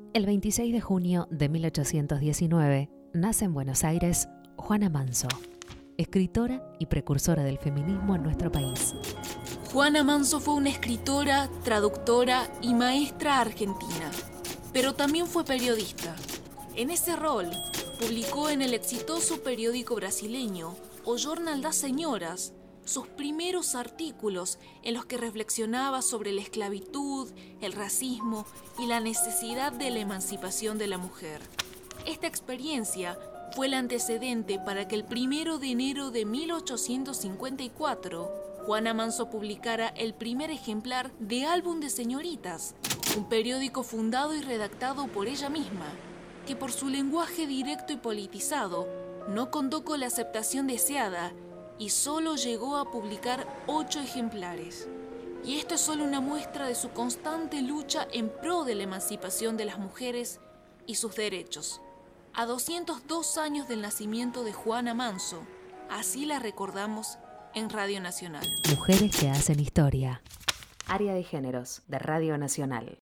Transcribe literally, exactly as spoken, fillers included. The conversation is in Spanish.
El veintiséis de junio de mil ochocientos diecinueve nace en Buenos Aires Juana Manso, escritora y precursora del feminismo en nuestro país. Juana Manso fue una escritora, traductora y maestra argentina, pero también fue periodista. En ese rol, publicó en el exitoso periódico brasileño O Jornal das Senhoras sus primeros artículos en los que reflexionaba sobre la esclavitud, el racismo y la necesidad de la emancipación de la mujer. Esta experiencia fue el antecedente para que el primero de enero de mil ochocientos cincuenta y cuatro, Juana Manso publicara el primer ejemplar de Álbum de Señoritas, un periódico fundado y redactado por ella misma, que por su lenguaje directo y politizado no contó con la aceptación deseada y solo llegó a publicar ocho ejemplares. Y esto es solo una muestra de su constante lucha en pro de la emancipación de las mujeres y sus derechos. A doscientos dos años del nacimiento de Juana Manso, así la recordamos en Radio Nacional. Mujeres que hacen historia. Área de Géneros de Radio Nacional.